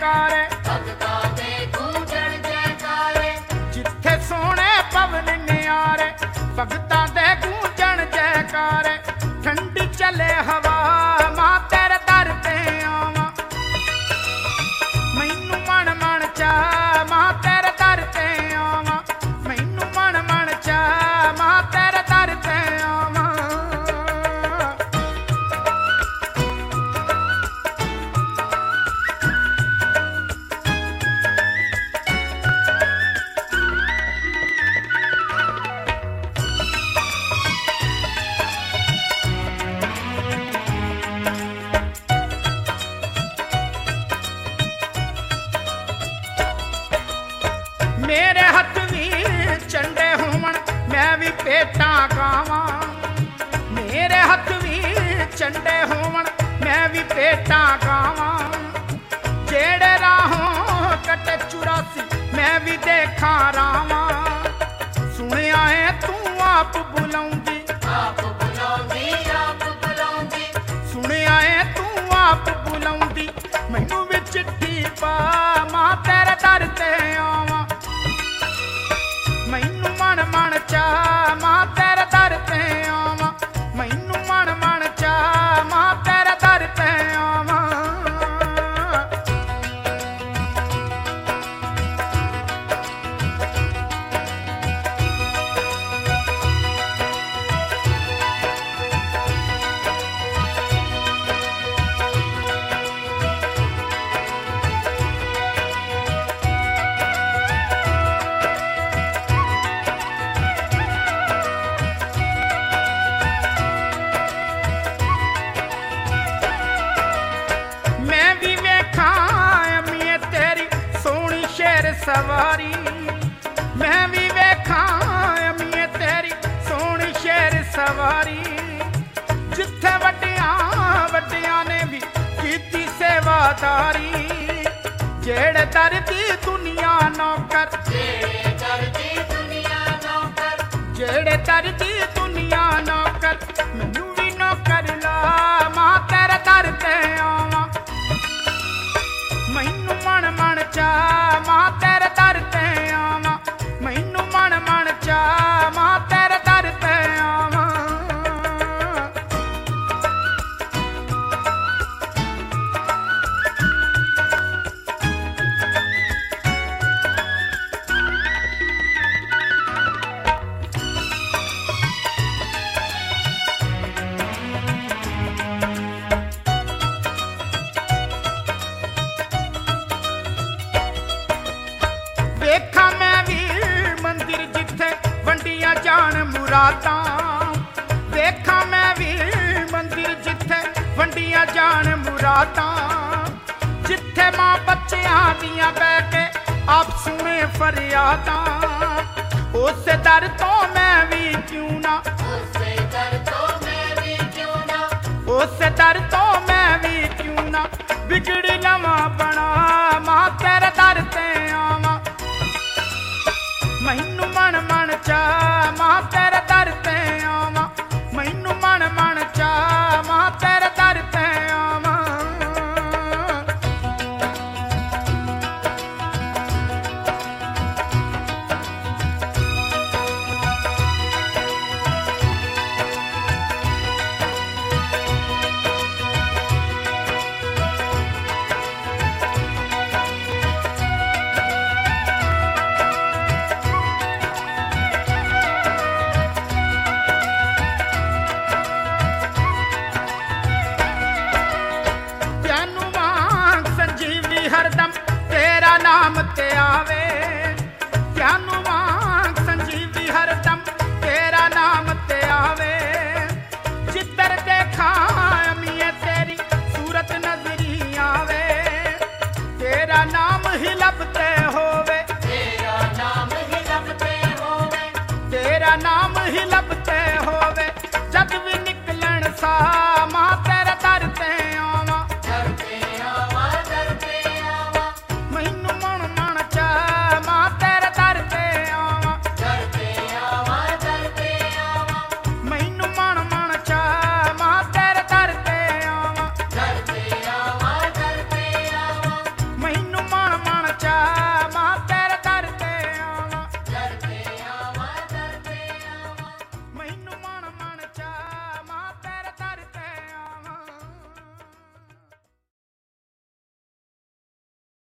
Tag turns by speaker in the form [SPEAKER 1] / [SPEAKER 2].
[SPEAKER 1] जयकारे,
[SPEAKER 2] भगतां दे गूंजण जयकारे,
[SPEAKER 1] जिथे सोने पवन न्यारे, भगतां दे गूंजण जयकारे। ठंडी चले हवा मां तेरे दर ते आवां, मैनू मन मन चा मां तेरे दर ते आवां, मैनू मन मन चा मां तेरे दर ते आवां। मेरे हथ भी झंडे होवन मैं भी भेटां गावां, मेरे हथ भी झंडे होवन मैं भी भेटां गावां। जेड़े राहों कटे 84 मैं भी देखा रावां। सुनिया है तू आप बुलाउंदी,
[SPEAKER 2] आप बुलाउंदी, आप बुलाउंदी,
[SPEAKER 1] सुनिया है तू आप बुलाउंदी। मैनू भी चिट्ठी पा मां तेरे दर ते आवां, मैनू मन मन चा मां तेरे दर ते आवां, मैनू मन मन चा मां तेरे दर ते आवां। मैं भी वेखां अम्मीए तेरी सोहनी शेर सवारी, मैं भी वेखां अम्मीए तेरी सोहनी शेर सवारी। जिथे वड्डियां वड्डियां ने भी कीती सेवादारी, जेड़े दर दी दुनिया नौकर,
[SPEAKER 2] जेड़े दर दी दुनिया नौकर,
[SPEAKER 1] जेड़े दर दी दुनिया नौकर। मैनू भी नौकर ला मां तेरे दर ते आवां, मैनू मन मन चा मां तेरे दर ते आवां, मैनू मन मन चा मां तेरे दर ते आवां। वेखा मैं भी मंदिर जिथे वंडियां जान मुरादां, वेखा मैं भी मंदिर जिथे वंडियां जान मुरादां। जिथे मां बच्चियां दियां बह के आप सुने फरियादां, उस दर तो मैं भी क्यों ना,
[SPEAKER 2] उसे दर तो मैं भी क्यों ना,
[SPEAKER 1] उस दर तो मैं भी क्यों ना। बिगड़ी नवा बना मां तेरे दर ते आवां, मैनू मन मन चा मां तेरे दर ते आवां, मैनू मन मन चा मां तेरे दर ते आवां। त्यानू मांग संजीवनी हरदम तेरा नाम ते आवे, त्यानू मांग संजीवनी हरदम तेरा नाम ते आवे। जिधर देखा अम्मीए तेरी सूरत नजरी आवे, तेरा नाम ही लभते होवे,
[SPEAKER 2] तेरा नाम ही लभते होवे,
[SPEAKER 1] तेरा नाम ही लभते होवे। जद भी निकलन सा